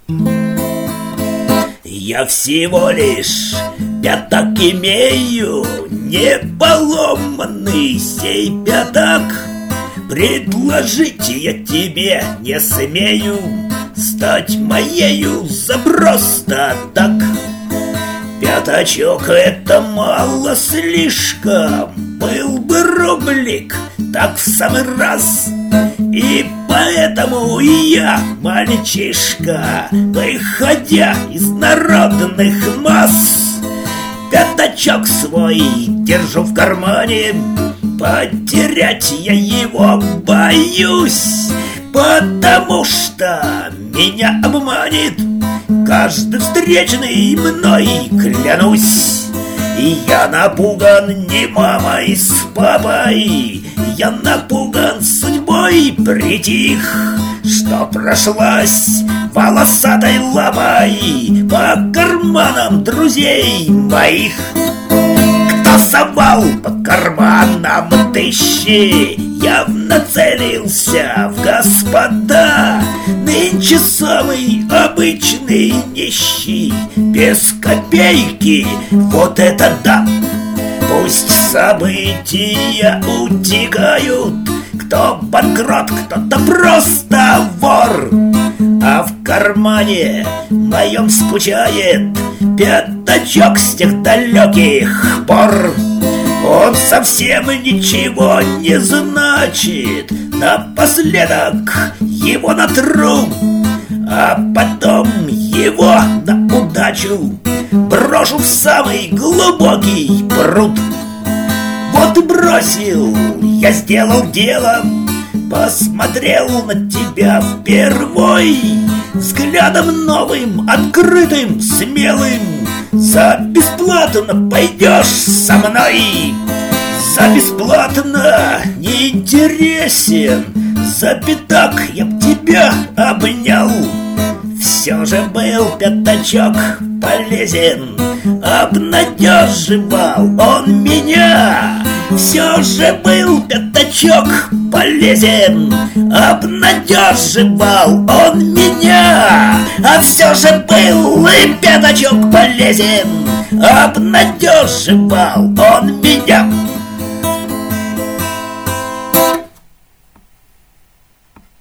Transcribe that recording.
Я всего лишь пятак имею, не поломанный сей пятак. Предложить я тебе не смею, стать моею за просто так. Пятачок — это мало слишком, был бы рублик так в самый раз. И поэтому я, мальчишка, выходя из народных масс, пятачок свой держу в кармане, потерять я его боюсь, потому что меня обманет каждый встречный мной, клянусь. И я напуган не мамой с папой, я напуган судьбой, притих, что прошлась волосатой лапой по карманам друзей моих. Кто совал по карманам тысячи, явно целился в господа. Нынче самый обычный нищий, без копейки, вот это да! Пусть события утекают, кто банкрот, кто-то просто вор, а в кармане моем скучает пятачок с тех далеких пор. Он совсем ничего не значит, напоследок его натру, а потом его на удачу брошу в самый глубокий пруд. Вот и бросил, я сделал дело, посмотрел на тебя впервой взглядом новым, открытым, смелым. За бесплатно пойдешь со мной, за бесплатно не интересен, за пятак я б тебя обнял. Все же был пятачок полезен, обнадеживал он меня. Все же был пятачок полезен, обнадеживал он меня. А все же был и пятачок полезен, обнадеживал он меня.